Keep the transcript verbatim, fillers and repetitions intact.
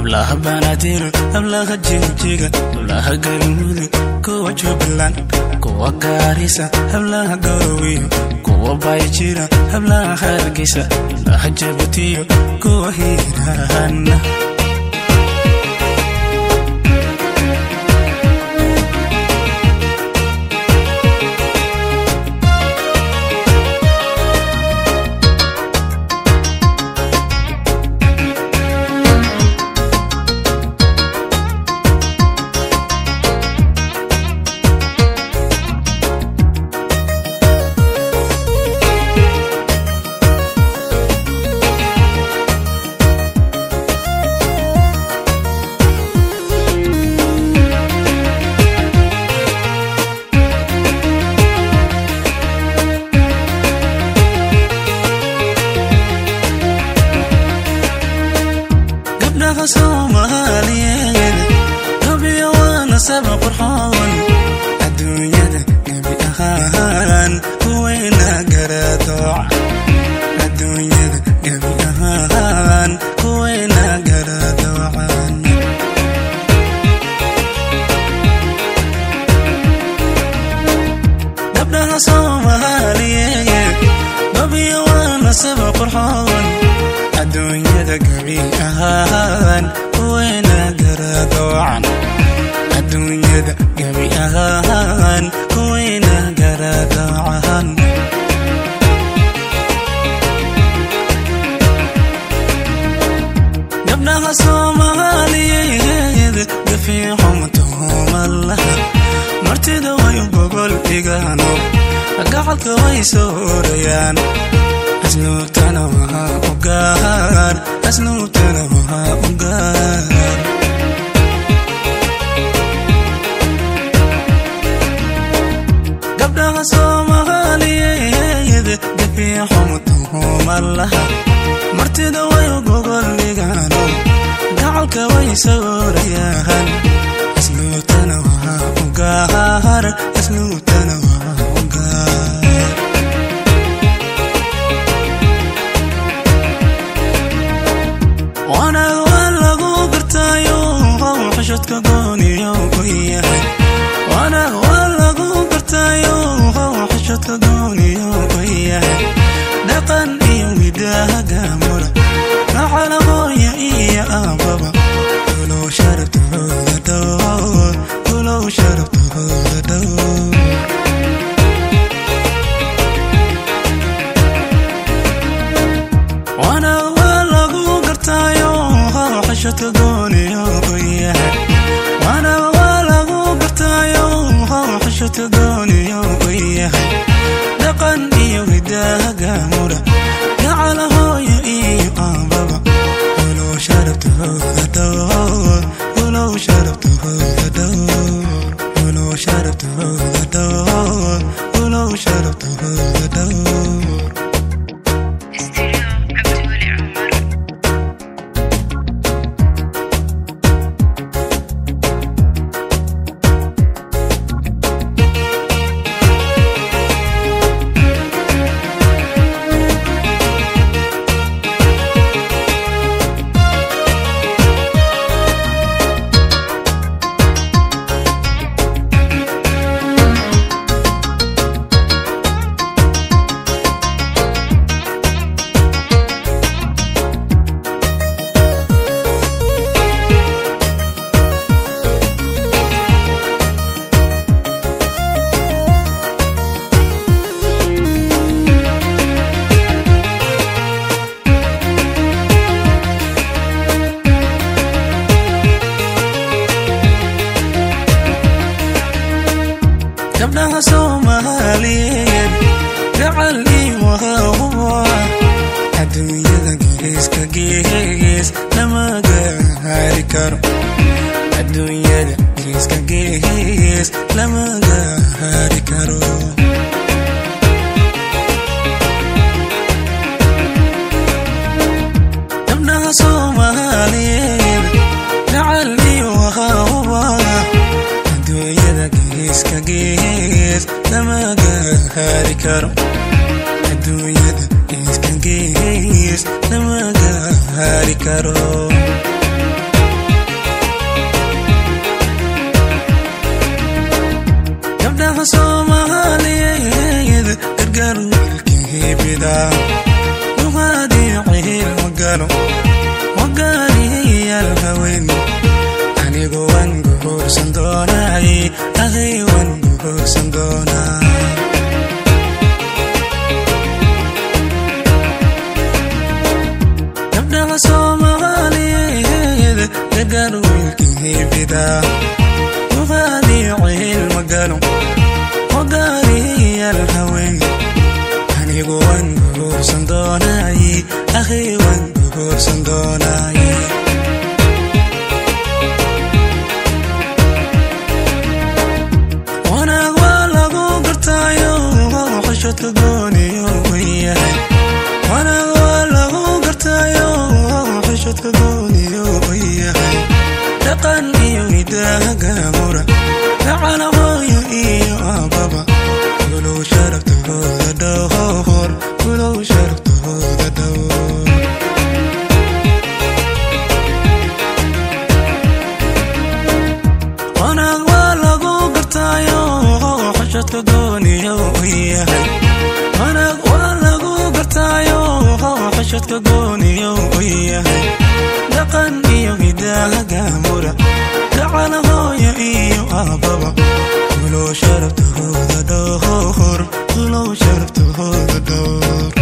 hablaha banaadir hablaha jigjiga hablaha galmudug kuwa jubbaland kuwa gaarisa hablaha garowe kuwa baayjira hablaha hargeysa hablaha jabuutiyo kuwa hiiraan Soomaaliyeed gabi wana sabab qurxoon adduunyada gabi ahaan kuweena garadooc adduunyada gabi ahaan kuweena garadoocan gabdhaha Soomaaliyeed gabi wana sabab qurxoon adduunyada gabi ahaan kuweena garadoocan adduunyada gabi ahaan kuweena garadoocan gabdhaha Soomaaliyeed gafiixum tuhumallaha martida way gogol dhigaano gacalka way soorayaan asluubtana waa u gaar asluubtana waa u gaar gabdhaha Soomaaliyeed gafiixum tuhumallaha martida way gogol dhigaano gacalka way soorayaan asluubtana waa u gaar asluubtana waa u gaar وانا ولا غبرتايو حشتك قونيو وياي وانا ولا غبرتايو حشتك قونيو وياي دقن يومي داها قامورة على غويا إيا بابا ولو شربت هذا دور ولو شربت هذا دور وانا حشت قونيو وياي وانا ولا غبرتايو حشت قونيو وياي دقن iyo hidaha gaamura على هويا iyo baba ولو شربت هذا دور ولو شربت هذا دور ولو شربت هذا دور ولو شربت هذا دور gabdhaha Soomaaliyeed gacalii waa adduunyada geeska gees lama gaari karo adduunyada geeska gees lama gaari karo gabdhaha Soomaaliyeed gacalii waa adduunyada geeska gees lama gaari karo adduunyada geeska gees lama gaari karo بدا وغادي عيل وقالوا وقالي الهوين أني قوان قهور صندوناي أغي وان قهور صندوناي نبدأ صومالي لقالوا الكيه بدا وغادي عيل وقالوا وقالي الهوين أني قوان قهور صندوناي أغي وان قهور صندوناي تقوني وياي وانا ولا قرتايو حشت تقوني وياي تقني ويداها قامورة تعال غايو إيو بابا ولو شربت هذا دهور ولو شربت هذا دهور وانا ولا قرتايو حشت تقوني وياي أنا ولا قرتايو حشت كقوني وياي لقني ويداها قامورة تعال هاي إيو بابا ولو شربت هذا دهور ولو شربت هذا دهور